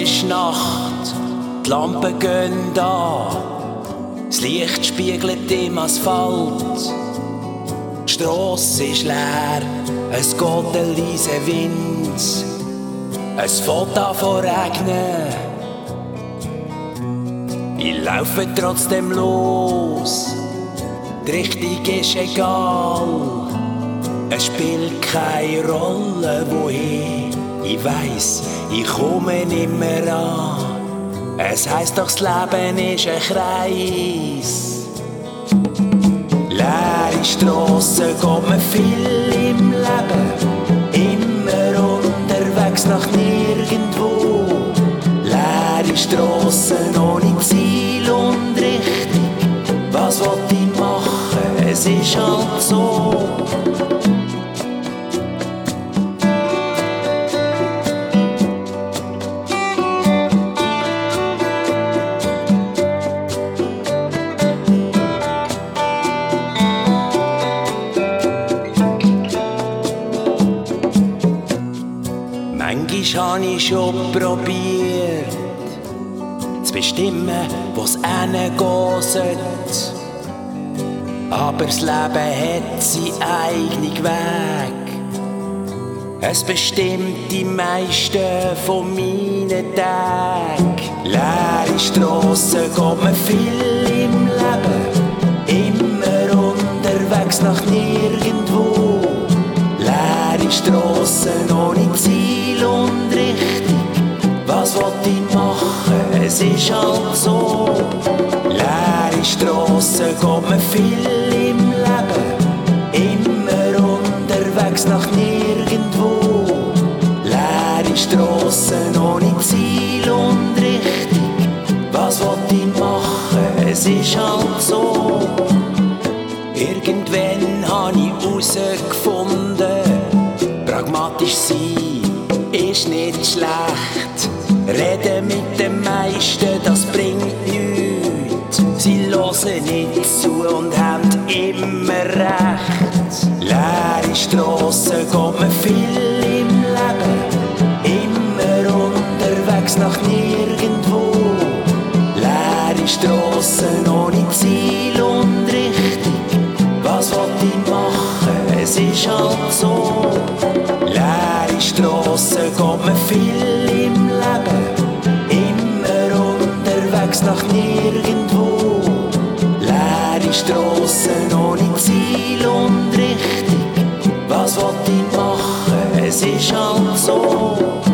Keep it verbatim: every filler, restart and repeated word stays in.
ist Nacht, die Lampen gehen an, das Licht spiegelt im Asphalt. Die Strasse ist leer, es geht ein leiser Wind, es fängt an zu regnen. Ich laufe trotzdem los, die Richtung ist egal, es spielt keine Rolle wohin. Ich weiss, ich komme nimmer an. Es heisst doch, das Leben ist ein Kreis. Leere Strassen geht man viel im Leben, immer unterwegs nach nirgendwo. Leere Strassen ohne Ziel und Richtung. Was will ich machen? Es ist halt so. Manchmal habe ich schon probiert, zu bestimmen, wo's hingehen sollte. Aber das Leben hat seinen eigenen Weg. Es bestimmt die meisten von meinen Tagen. Leere Strassen geht man viel im Leben, immer unterwegs nach nirgendwo. Leere Strassen ohne Ziel und Richtung. Was will ich machen? Es ist halt so. Leere Strassen geht man viel im Leben, immer unterwegs nach nirgendwo. Leere Strassen ohne Ziel und Richtung. Was will ich machen? Es ist halt so. Irgendwann habe ich herausgefunden, pragmatisch sein ist nicht schlecht. Reden mit den meisten, das bringt nichts. Sie hören nicht zu und haben immer recht. Leere Strassen geht man viel im Leben, immer unterwegs nach nirgendwo. Leere Strassen ohne Ziel und Richtung. Was will ich machen? Es ist halt so. Leere Strassen geht man viel im Leben, immer unterwegs nach nirgendwo. Leere Strassen ohne Ziel und Richtung. Was will ich machen? Es ist halt so.